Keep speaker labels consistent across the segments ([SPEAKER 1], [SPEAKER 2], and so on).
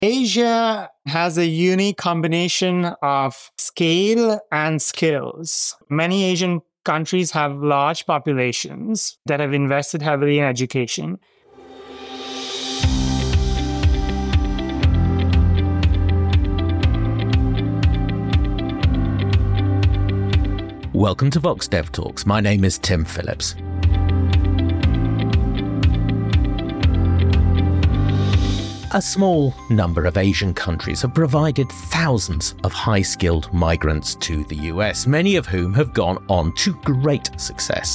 [SPEAKER 1] Asia has a unique combination of scale and skills. Many Asian countries have large populations that have invested heavily in education.
[SPEAKER 2] Welcome to Vox Dev Talks. My name is Tim Phillips. A small number of Asian countries have provided thousands of high-skilled migrants to the US, many of whom have gone on to great success.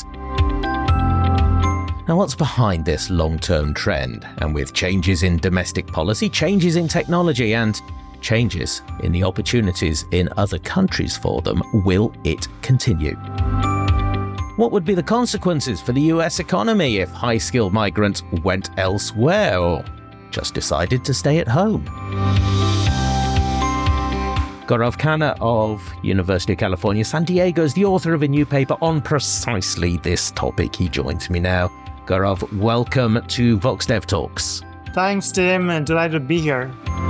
[SPEAKER 2] Now, what's behind this long-term trend? And with changes in domestic policy, changes in technology, and changes in the opportunities in other countries for them, will it continue? What would be the consequences for the US economy if high-skilled migrants went elsewhere or just decided to stay at home? Gaurav Khanna of University of California, San Diego is the author of a new paper on precisely this topic. He joins me now. Gaurav, welcome to Vox Dev Talks.
[SPEAKER 1] Thanks, Tim, and delighted to be here.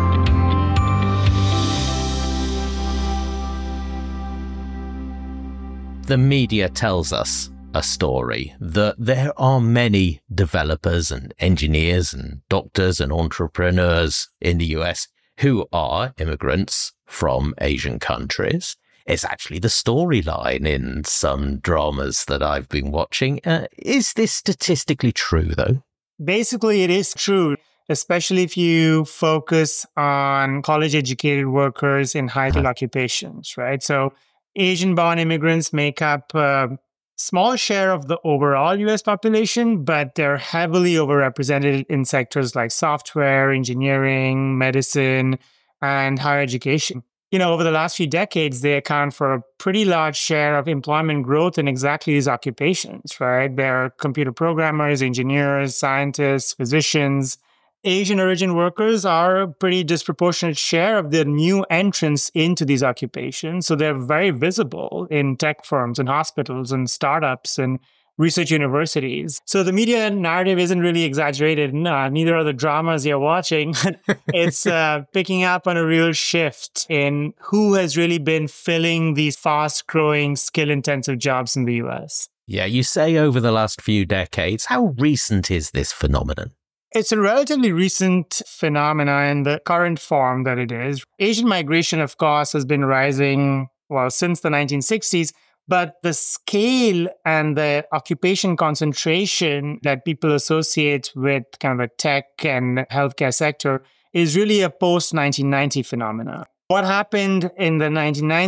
[SPEAKER 2] The media tells us a story that there are many developers and engineers and doctors and entrepreneurs in the US who are immigrants from Asian countries. It's actually the storyline in some dramas that I've been watching. Is this statistically true, though?
[SPEAKER 1] Basically, it is true, especially if you focus on college-educated workers in high-skilled occupations, right? So Asian-born immigrants make up a small share of the overall US population, but they're heavily overrepresented in sectors like software, engineering, medicine, and higher education. Over the last few decades, they account for a pretty large share of employment growth in exactly these occupations, right? They're computer programmers, engineers, scientists, physicians. Asian origin workers are a pretty disproportionate share of the new entrants into these occupations. So they're very visible in tech firms and hospitals and startups and research universities. So the media narrative isn't really exaggerated. No, neither are the dramas you're watching. It's picking up on a real shift in who has really been filling these fast-growing, skill-intensive jobs in the US.
[SPEAKER 2] Yeah, you say over the last few decades. How recent is this phenomenon?
[SPEAKER 1] It's a relatively recent phenomenon in the current form that it is. Asian migration, of course, has been rising, since the 1960s, but the scale and the occupation concentration that people associate with kind of a tech and healthcare sector is really a post-1990 phenomenon. What happened in the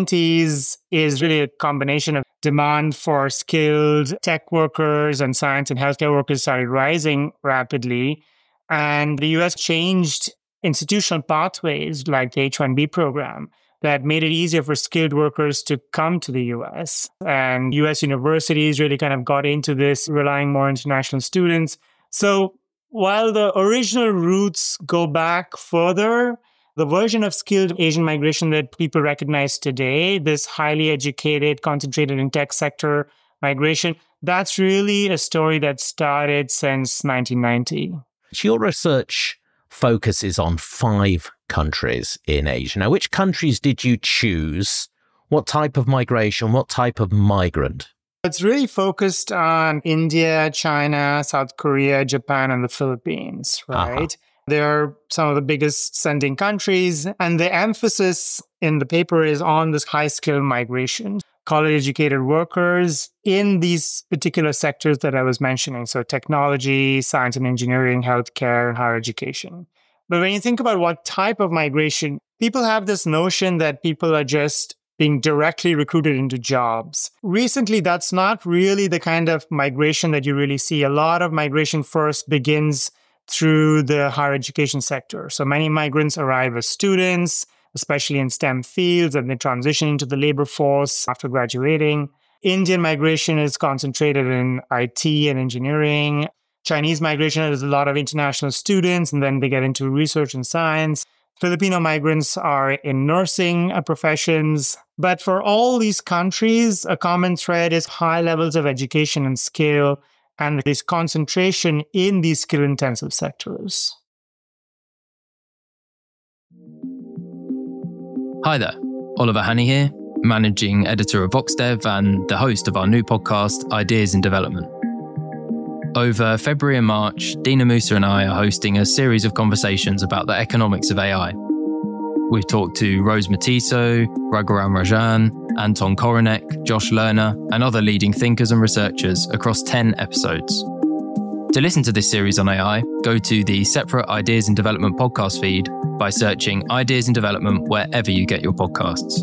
[SPEAKER 1] 1990s is really a combination of demand for skilled tech workers and science and healthcare workers started rising rapidly. And the US changed institutional pathways like the H-1B program that made it easier for skilled workers to come to the US. And US universities really kind of got into this, relying more on international students. So while the original roots go back further, the version of skilled Asian migration that people recognize today, this highly educated, concentrated in tech sector migration, that's really a story that started since 1990.
[SPEAKER 2] Your research focuses on 5 countries in Asia. Now, which countries did you choose? What type of migration? What type of migrant?
[SPEAKER 1] It's really focused on India, China, South Korea, Japan, and the Philippines, right? They're some of the biggest sending countries. And the emphasis in the paper is on this high-skill migration. College-educated workers in these particular sectors that I was mentioning. So technology, science and engineering, healthcare, and higher education. But when you think about what type of migration, people have this notion that people are just being directly recruited into jobs. Recently, that's not really the kind of migration that you really see. A lot of migration first begins through the higher education sector. So many migrants arrive as students, especially in STEM fields, and they transition into the labor force after graduating. Indian migration is concentrated in IT and engineering. Chinese migration is a lot of international students, and then they get into research and science. Filipino migrants are in nursing professions. But for all these countries, a common thread is high levels of education and skill, and this concentration in these skill-intensive sectors.
[SPEAKER 3] Hi there, Oliver Hanny here, Managing Editor of VoxDev and the host of our new podcast, Ideas in Development. Over February and March, Dina Musa and I are hosting a series of conversations about the economics of AI. We've talked to Rose Matiso, Raghuram Rajan, Anton Koronek, Josh Lerner, and other leading thinkers and researchers across 10 episodes. To listen to this series on AI, go to the separate Ideas in Development podcast feed by searching Ideas in Development wherever you get your podcasts.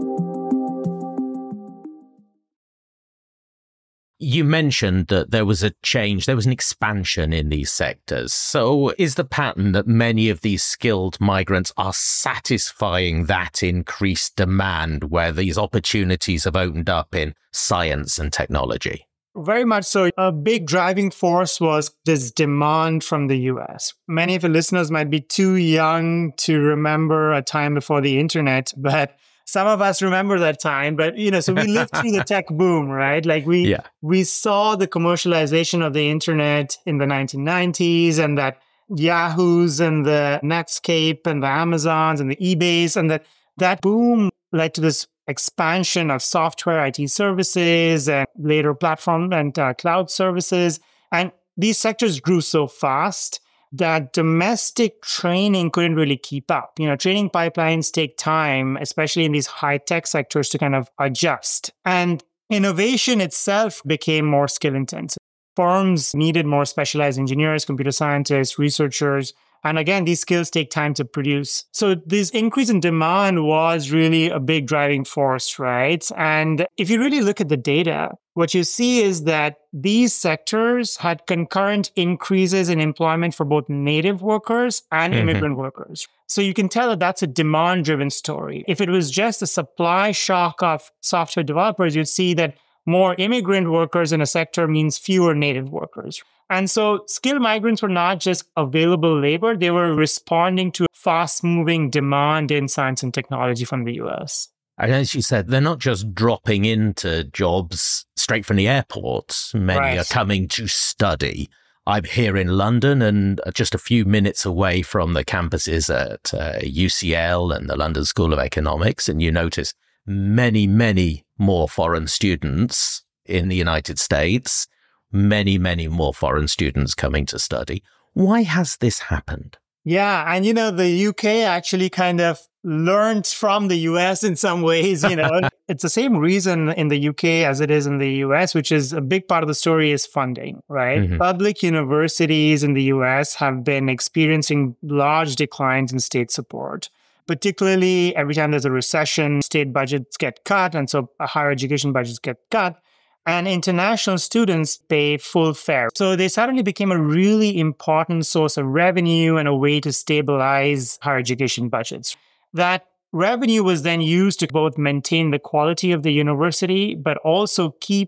[SPEAKER 2] You mentioned that there was a change, there was an expansion in these sectors. So is the pattern that many of these skilled migrants are satisfying that increased demand where these opportunities have opened up in science and technology?
[SPEAKER 1] Very much so. A big driving force was this demand from the US. Many of your listeners might be too young to remember a time before the internet, but some of us remember that time. But, so we lived through the tech boom, right? Like we saw the commercialization of the internet in the 1990s, and that Yahoos and the Netscape and the Amazons and the eBays, and that boom led to this expansion of software, IT services, and later platform and cloud services. And these sectors grew so fast that domestic training couldn't really keep up. Training pipelines take time, especially in these high-tech sectors, to kind of adjust. And innovation itself became more skill intensive. Firms needed more specialized engineers, computer scientists, researchers. And again, these skills take time to produce. So this increase in demand was really a big driving force, right? And if you really look at the data, what you see is that these sectors had concurrent increases in employment for both native workers and immigrant workers. So you can tell that that's a demand-driven story. If it was just a supply shock of software developers, you'd see that more immigrant workers in a sector means fewer native workers. And so skilled migrants were not just available labor, they were responding to fast-moving demand in science and technology from the US.
[SPEAKER 2] And as you said, they're not just dropping into jobs straight from the airports. Many are coming to study. I'm here in London and just a few minutes away from the campuses at UCL and the London School of Economics. And you notice many, many more foreign students in the United States, many, many more foreign students coming to study. Why has this happened?
[SPEAKER 1] Yeah. And, the UK actually kind of learned from the US in some ways. It's the same reason in the UK as it is in the US, which is a big part of the story is funding, right? Public universities in the US have been experiencing large declines in state support. Particularly every time there's a recession, state budgets get cut, and so higher education budgets get cut, and international students pay full fare. So they suddenly became a really important source of revenue and a way to stabilize higher education budgets. That revenue was then used to both maintain the quality of the university, but also keep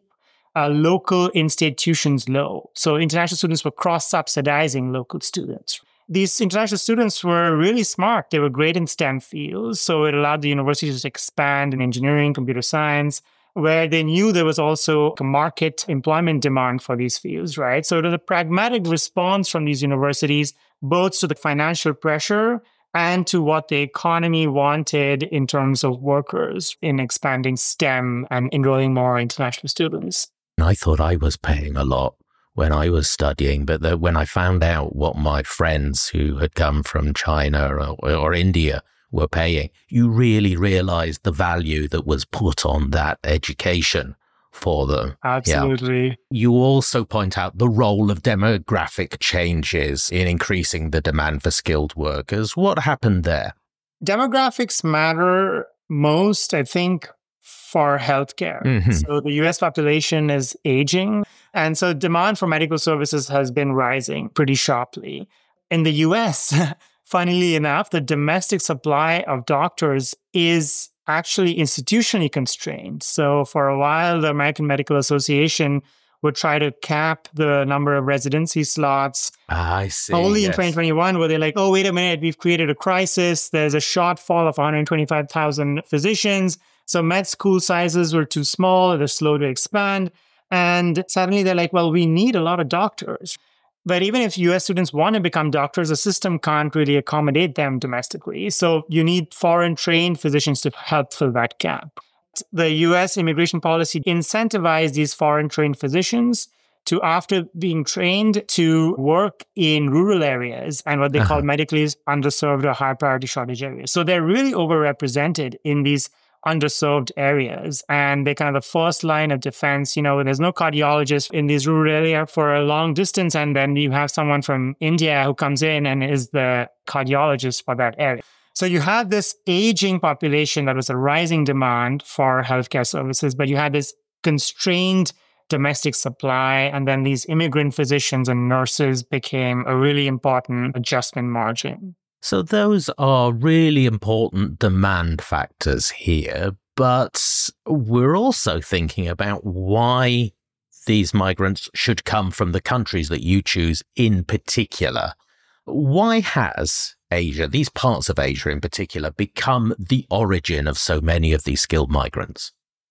[SPEAKER 1] local institutions low. So international students were cross-subsidizing local students. These international students were really smart. They were great in STEM fields. So it allowed the universities to expand in engineering, computer science, where they knew there was also a market employment demand for these fields, right? So it was a pragmatic response from these universities, both to the financial pressure and to what the economy wanted in terms of workers in expanding STEM and enrolling more international students.
[SPEAKER 2] I thought I was paying a lot when I was studying, but when I found out what my friends who had come from China or India were paying, you really realized the value that was put on that education for them.
[SPEAKER 1] Absolutely.
[SPEAKER 2] Yeah. You also point out the role of demographic changes in increasing the demand for skilled workers. What happened there?
[SPEAKER 1] Demographics matter most, I think, for healthcare. So the US population is aging. And so demand for medical services has been rising pretty sharply. In the US, funnily enough, the domestic supply of doctors is actually institutionally constrained. So for a while, the American Medical Association would try to cap the number of residency slots.
[SPEAKER 2] I see.
[SPEAKER 1] Only in 2021, where they're like, oh, wait a minute, we've created a crisis. There's a shortfall of 125,000 physicians. So med school sizes were too small. They're slow to expand. And suddenly they're like, well, we need a lot of doctors. But even if US students want to become doctors, the system can't really accommodate them domestically. So you need foreign trained physicians to help fill that gap. The US immigration policy incentivized these foreign trained physicians to, after being trained, to work in rural areas and what they call medically underserved or high priority shortage areas. So they're really overrepresented in these underserved areas. And they're kind of the first line of defense. There's no cardiologist in these rural areas for a long distance. And then you have someone from India who comes in and is the cardiologist for that area. So you had this aging population that was a rising demand for healthcare services, but you had this constrained domestic supply. And then these immigrant physicians and nurses became a really important adjustment margin.
[SPEAKER 2] So those are really important demand factors here, but we're also thinking about why these migrants should come from the countries that you choose in particular. Why has Asia, these parts of Asia in particular, become the origin of so many of these skilled migrants?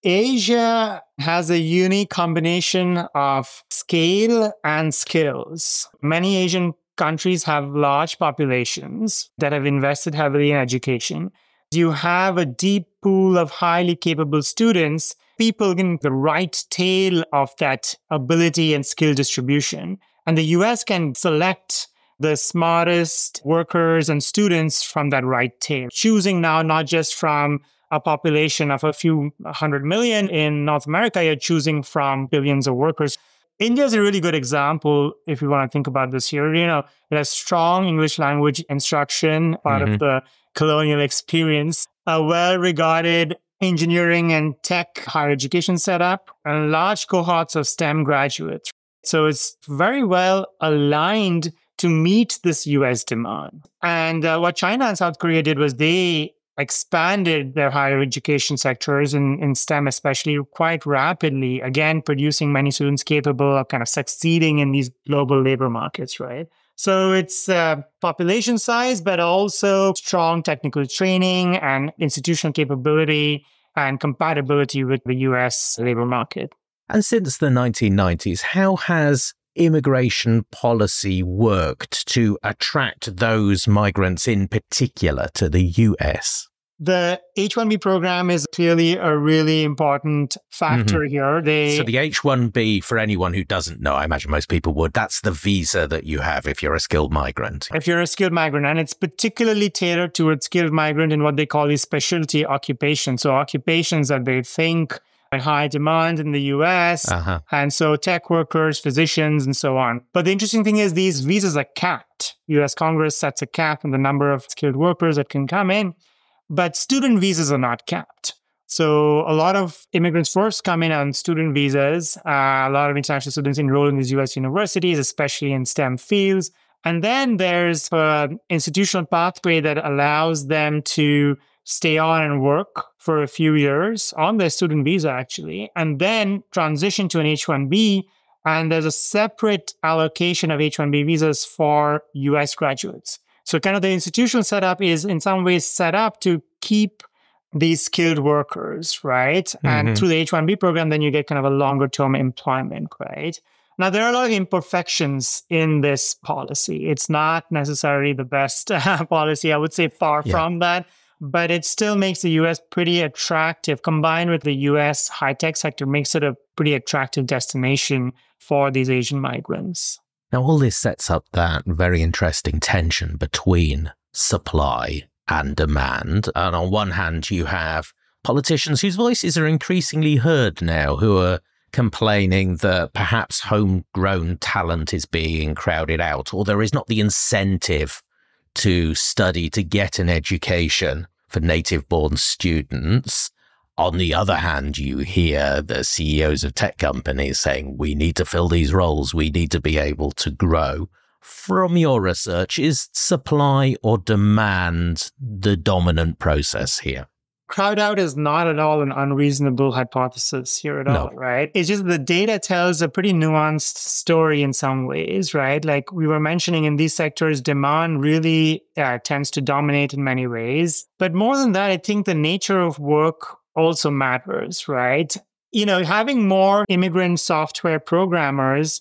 [SPEAKER 1] Asia has a unique combination of scale and skills. Many Asian countries have large populations that have invested heavily in education. You have a deep pool of highly capable students, people in the right tail of that ability and skill distribution. And the US can select the smartest workers and students from that right tail, choosing now not just from a population of a few 100 million in North America, you're choosing from billions of workers. India is a really good example if you want to think about this here. It has strong English language instruction, part of the colonial experience, a well-regarded engineering and tech higher education setup, and large cohorts of STEM graduates. So it's very well aligned to meet this US demand. And what China and South Korea did was they expanded their higher education sectors in STEM, especially quite rapidly, again, producing many students capable of kind of succeeding in these global labor markets, right? So it's population size, but also strong technical training and institutional capability and compatibility with the US labor market.
[SPEAKER 2] And since the 1990s, how has immigration policy worked to attract those migrants in particular to the US?
[SPEAKER 1] The H-1B program is clearly a really important factor here.
[SPEAKER 2] So the H-1B, for anyone who doesn't know, I imagine most people would, that's the visa that you have if you're a skilled migrant.
[SPEAKER 1] If you're a skilled migrant, and it's particularly tailored towards skilled migrant in what they call these specialty occupations. So occupations that they think are high demand in the US. And so tech workers, physicians, and so on. But the interesting thing is these visas are capped. US Congress sets a cap on the number of skilled workers that can come in. But student visas are not capped. So a lot of immigrants first come in on student visas. A lot of international students enroll in these US universities, especially in STEM fields. And then there's an institutional pathway that allows them to stay on and work for a few years on their student visa, actually, and then transition to an H-1B. And there's a separate allocation of H-1B visas for US graduates. So kind of the institutional setup is in some ways set up to keep these skilled workers, right? And through the H-1B program, then you get kind of a longer term employment, right? Now, there are a lot of imperfections in this policy. It's not necessarily the best policy. I would say far from that, but it still makes the US pretty attractive. Combined with the US high-tech sector, makes it a pretty attractive destination for these Asian migrants.
[SPEAKER 2] Now, all this sets up that very interesting tension between supply and demand. And on one hand, you have politicians whose voices are increasingly heard now, who are complaining that perhaps homegrown talent is being crowded out, or there is not the incentive to study to get an education for native-born students. On the other hand, you hear the CEOs of tech companies saying, we need to fill these roles, we need to be able to grow. From your research, is supply or demand the dominant process here?
[SPEAKER 1] Crowd out is not at all an unreasonable hypothesis here at all, right? It's just the data tells a pretty nuanced story in some ways, right? Like we were mentioning in these sectors, demand really tends to dominate in many ways. But more than that, I think the nature of work also matters, right? Having more immigrant software programmers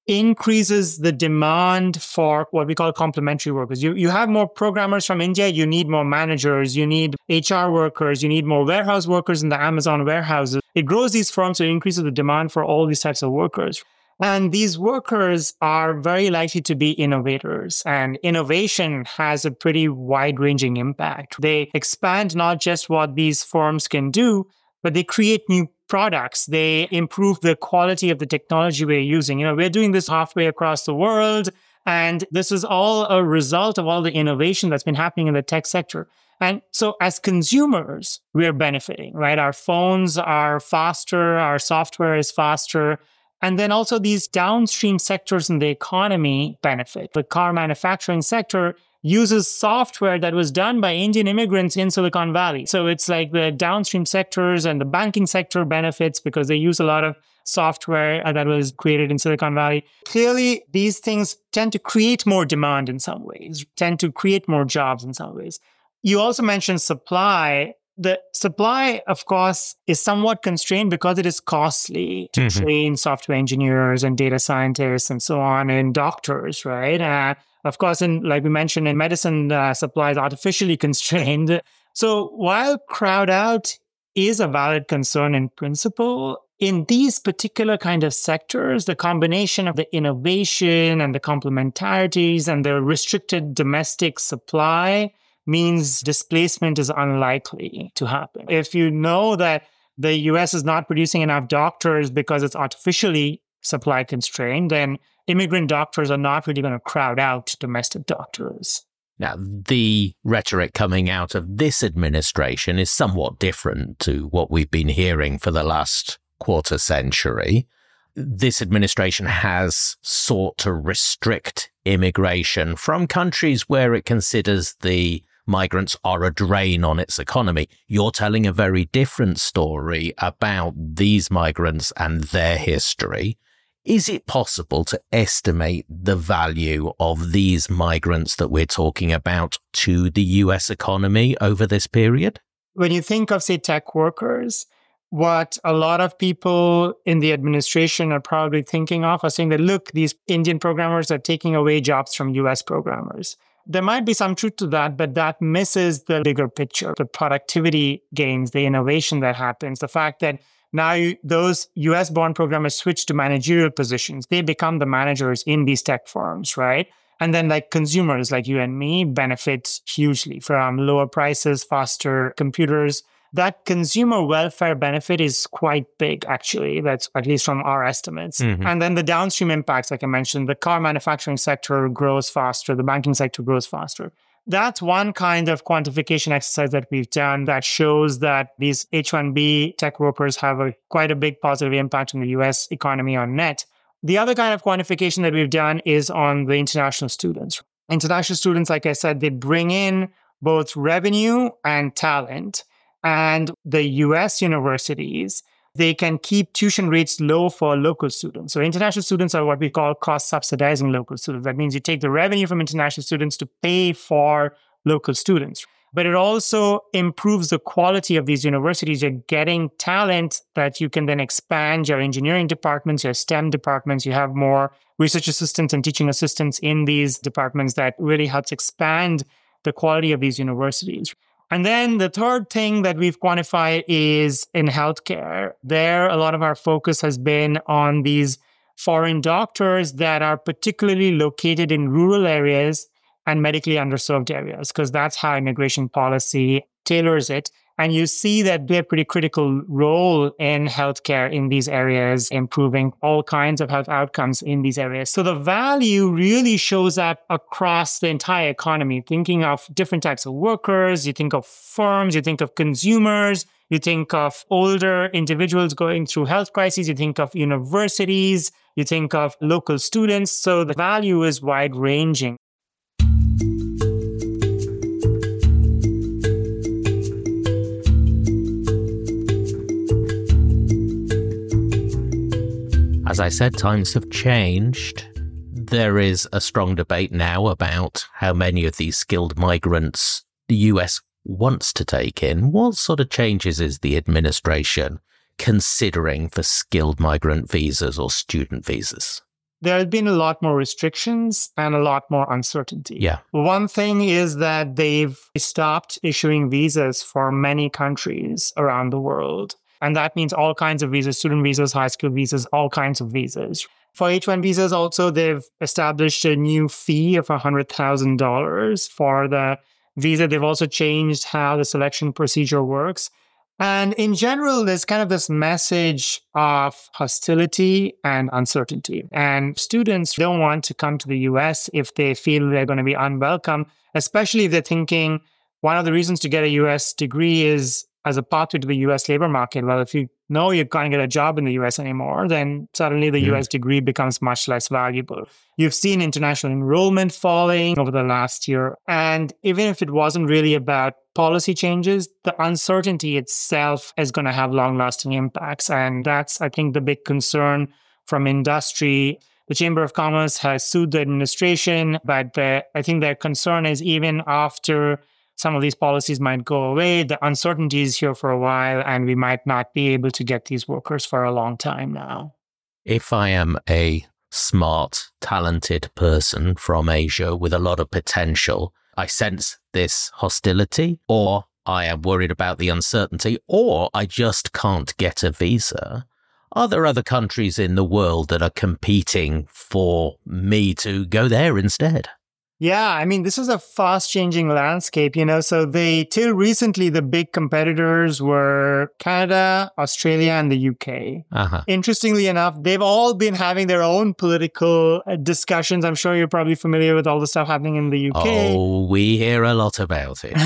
[SPEAKER 1] increases the demand for what we call complementary workers. You have more programmers from India, you need more managers, you need HR workers, you need more warehouse workers in the Amazon warehouses. It grows these firms, so it increases the demand for all these types of workers. And these workers are very likely to be innovators. And innovation has a pretty wide-ranging impact. They expand not just what these firms can do, but they create new products. They improve the quality of the technology we're using. We're doing this halfway across the world. And this is all a result of all the innovation that's been happening in the tech sector. And so as consumers, we're benefiting, right? Our phones are faster, our software is faster. And then also these downstream sectors in the economy benefit. The car manufacturing sector uses software that was done by Indian immigrants in Silicon Valley. So it's like the downstream sectors, and the banking sector benefits because they use a lot of software that was created in Silicon Valley. Clearly, these things tend to create more demand in some ways, tend to create more jobs in some ways. You also mentioned supply. The supply, of course, is somewhat constrained because it is costly to train software engineers and data scientists and so on, and doctors, right? Of course, like we mentioned, in medicine, supply is artificially constrained. So while crowd out is a valid concern in principle, in these particular kind of sectors, the combination of the innovation and the complementarities and the restricted domestic supply means displacement is unlikely to happen. If you know that the US is not producing enough doctors because it's artificially supply constrained, then immigrant doctors are not really going to crowd out domestic doctors.
[SPEAKER 2] Now, the rhetoric coming out of this administration is somewhat different to what we've been hearing for the last quarter century. This administration has sought to restrict immigration from countries where it considers the migrants are a drain on its economy. You're telling a very different story about these migrants and their history. Is it possible to estimate the value of these migrants that we're talking about to the US economy over this period?
[SPEAKER 1] When you think of, say, tech workers, what a lot of people in the administration are probably thinking of are saying that, look, these Indian programmers are taking away jobs from US programmers. There might be some truth to that, but that misses the bigger picture, the productivity gains, the innovation that happens, the fact that now those US-born programmers switch to managerial positions. They become the managers in these tech firms, right? And then like consumers like you and me benefit hugely from lower prices, faster computers. That consumer welfare benefit is quite big, actually. That's at least from our estimates. And then the downstream impacts, like I mentioned, the car manufacturing sector grows faster, the banking sector grows faster. That's one kind of quantification exercise that we've done that shows that these H-1B tech workers have quite a big positive impact on the US economy on net. The other kind of quantification that we've done is on the international students. International students, like I said, they bring in both revenue and talent. And the US universities, they can keep tuition rates low for local students. So international students are what we call cross-subsidizing local students. That means you take the revenue from international students to pay for local students. But it also improves the quality of these universities. You're getting talent that you can then expand your engineering departments, your STEM departments. You have more research assistants and teaching assistants in these departments that really helps expand the quality of these universities. And then the third thing that we've quantified is in healthcare. There, a lot of our focus has been on these foreign doctors that are particularly located in rural areas and medically underserved areas, because that's how immigration policy tailors it. And you see that they have a pretty critical role in healthcare in these areas, improving all kinds of health outcomes in these areas. So the value really shows up across the entire economy, thinking of different types of workers, you think of firms, you think of consumers, you think of older individuals going through health crises, you think of universities, you think of local students. So the value is wide-ranging.
[SPEAKER 2] As I said, times have changed. There is a strong debate now about how many of these skilled migrants the US wants to take in. What sort of changes is the administration considering for skilled migrant visas or student visas?
[SPEAKER 1] there have been a lot more restrictions and a lot more uncertainty.
[SPEAKER 2] Yeah.
[SPEAKER 1] One thing is that they've stopped issuing visas for many countries around the world. And that means all kinds of visas, student visas, high school visas, all kinds of visas. For H-1 visas also, they've established a new fee of $100,000 for the visa. They've also changed how the selection procedure works. And in general, there's kind of this message of hostility and uncertainty. And students don't want to come to the US if they feel they're going to be unwelcome, especially if they're thinking one of the reasons to get a US degree is as a pathway to the US labor market. Well, if you know you can't get a job in the US anymore, then suddenly the US degree becomes much less valuable. You've seen international enrollment falling over the last year. And even if it wasn't really about policy changes, the uncertainty itself is going to have long-lasting impacts. And that's, I think, the big concern from industry. The Chamber of Commerce has sued the administration, but I think their concern is even after some of these policies might go away, the uncertainty is here for a while, and we might not be able to get these workers for a long time now.
[SPEAKER 2] If I am a smart, talented person from Asia with a lot of potential, I sense this hostility, or I am worried about the uncertainty, or I just can't get a visa. Are there other countries in the world that are competing for me to go there instead?
[SPEAKER 1] Yeah, I mean, this is a fast-changing landscape, so till recently, the big competitors were Canada, Australia, and the UK.
[SPEAKER 2] Uh-huh.
[SPEAKER 1] Interestingly enough, they've all been having their own political discussions. I'm sure you're probably familiar with all the stuff happening in the UK.
[SPEAKER 2] Oh, we hear a lot about it.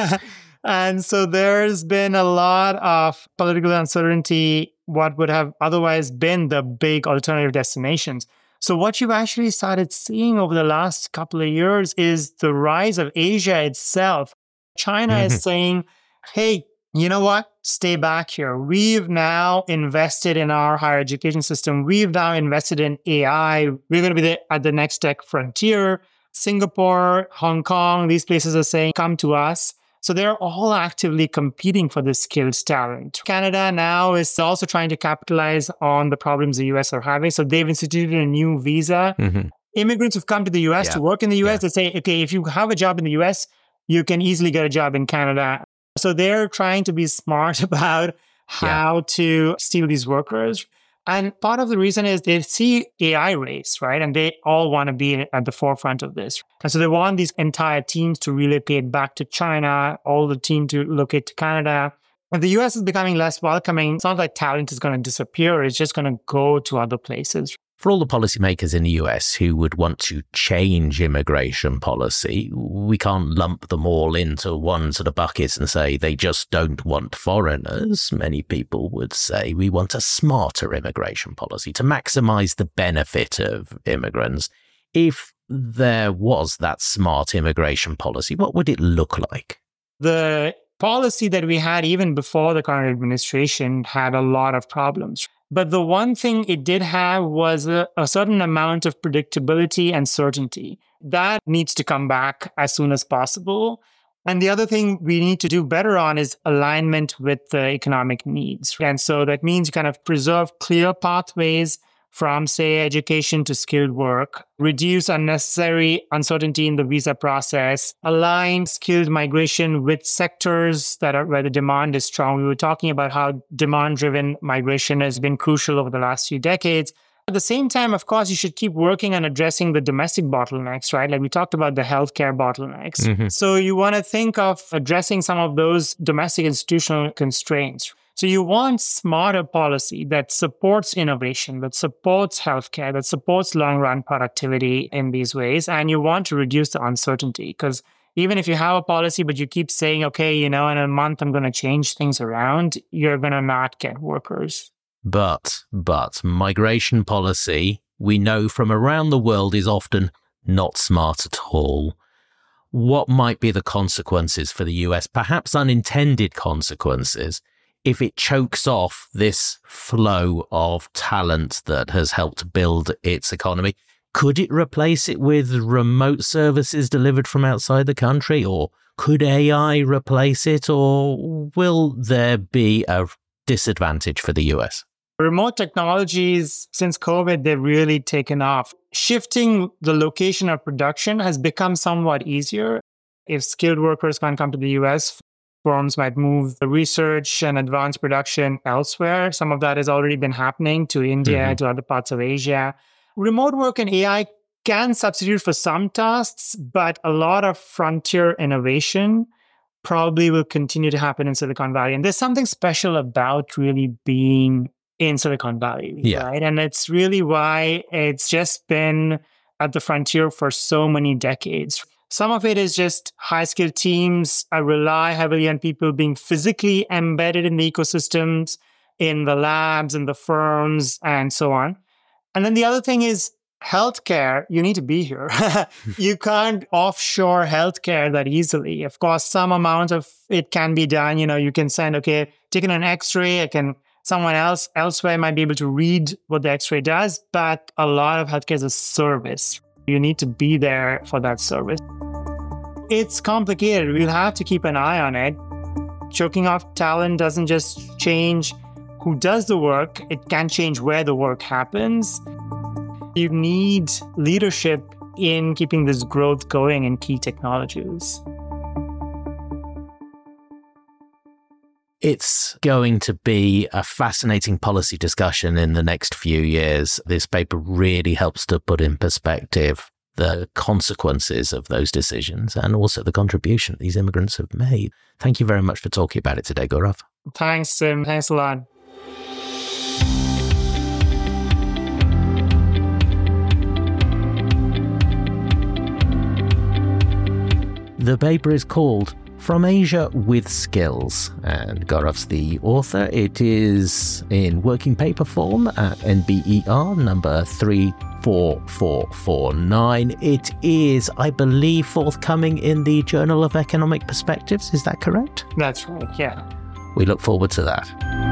[SPEAKER 1] And so there's been a lot of political uncertainty, what would have otherwise been the big alternative destinations. So what you've actually started seeing over the last couple of years is the rise of Asia itself. China is saying, hey, you know what? Stay back here. We've now invested in our higher education system. We've now invested in AI. We're going to be at the next tech frontier. Singapore, Hong Kong, these places are saying, come to us. So they're all actively competing for this skilled talent. Canada now is also trying to capitalize on the problems the US are having. So they've instituted a new visa. Immigrants who've come to the US to work in the US, they say, okay, if you have a job in the US, you can easily get a job in Canada. So they're trying to be smart about how to steal these workers. And part of the reason is they see AI race, right? And they all want to be at the forefront of this. And so they want these entire teams to relocate back to China, all the team to locate to Canada. If the US is becoming less welcoming, it's not like talent is going to disappear. It's just going to go to other places.
[SPEAKER 2] For all the policymakers in the US who would want to change immigration policy, we can't lump them all into one sort of bucket and say they just don't want foreigners. Many people would say we want a smarter immigration policy to maximize the benefit of immigrants. If there was that smart immigration policy, what would it look like?
[SPEAKER 1] The policy that we had even before the current administration had a lot of problems. But the one thing it did have was a certain amount of predictability and certainty. That needs to come back as soon as possible. And the other thing we need to do better on is alignment with the economic needs. And so that means kind of preserve clear pathways from, say, education to skilled work, reduce unnecessary uncertainty in the visa process, align skilled migration with sectors that are where the demand is strong. We were talking about how demand-driven migration has been crucial over the last few decades. At the same time, of course, you should keep working on addressing the domestic bottlenecks, right? Like we talked about the healthcare bottlenecks. So you want to think of addressing some of those domestic institutional constraints. So you want smarter policy that supports innovation, that supports healthcare, that supports long-run productivity in these ways. And you want to reduce the uncertainty because even if you have a policy, but you keep saying, okay, in a month, I'm going to change things around, you're going to not get workers.
[SPEAKER 2] But migration policy, we know from around the world, is often not smart at all. What might be the consequences for the US, perhaps unintended consequences, if it chokes off this flow of talent that has helped build its economy? Could it replace it with remote services delivered from outside the country? Or could AI replace it? Or will there be a disadvantage for the US?
[SPEAKER 1] Remote technologies, since COVID, they've really taken off. Shifting the location of production has become somewhat easier. If skilled workers can't come to the US, firms might move the research and advanced production elsewhere. Some of that has already been happening to India, to other parts of Asia. Remote work and AI can substitute for some tasks, but a lot of frontier innovation probably will continue to happen in Silicon Valley. And there's something special about really being in Silicon Valley, right? And it's really why it's just been at the frontier for so many decades. Some of it is just high-skilled teams. I rely heavily on people being physically embedded in the ecosystems, in the labs, in the firms, and so on. And then the other thing is healthcare. You need to be here. You can't offshore healthcare that easily. Of course, some amount of it can be done. You can send, taking an X-ray, someone else elsewhere might be able to read what the X-ray does, but a lot of healthcare is a service. You need to be there for that service. It's complicated. We'll have to keep an eye on it. Choking off talent doesn't just change who does the work, it can change where the work happens. You need leadership in keeping this growth going in key technologies.
[SPEAKER 2] It's going to be a fascinating policy discussion in the next few years. This paper really helps to put in perspective the consequences of those decisions and also the contribution these immigrants have made. Thank you very much for talking about it today, Gaurav.
[SPEAKER 1] Thanks, Tim. Thanks a lot.
[SPEAKER 2] The paper is called From Asia with Skills, and Gaurav's the author. It is in working paper form at NBER number 34449. It is, I believe, forthcoming in the Journal of Economic Perspectives. Is that correct?
[SPEAKER 1] That's right, yeah.
[SPEAKER 2] We look forward to that.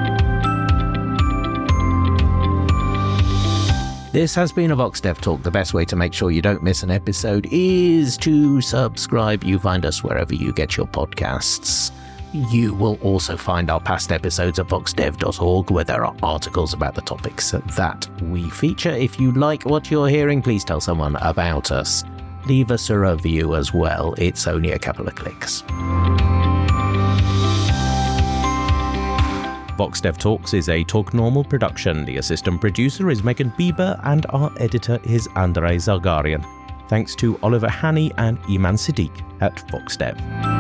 [SPEAKER 2] This has been a VoxDev Talk. The best way to make sure you don't miss an episode is to subscribe. You find us wherever you get your podcasts. You will also find our past episodes at voxdev.org, where there are articles about the topics that we feature. If you like what you're hearing, please tell someone about us. Leave us a review as well. It's only a couple of clicks. VoxDev Talks is a Talk Normal production. The assistant producer is Megan Bieber and our editor is Andrei Zargarian. Thanks to Oliver Haney and Iman Siddiq at VoxDev.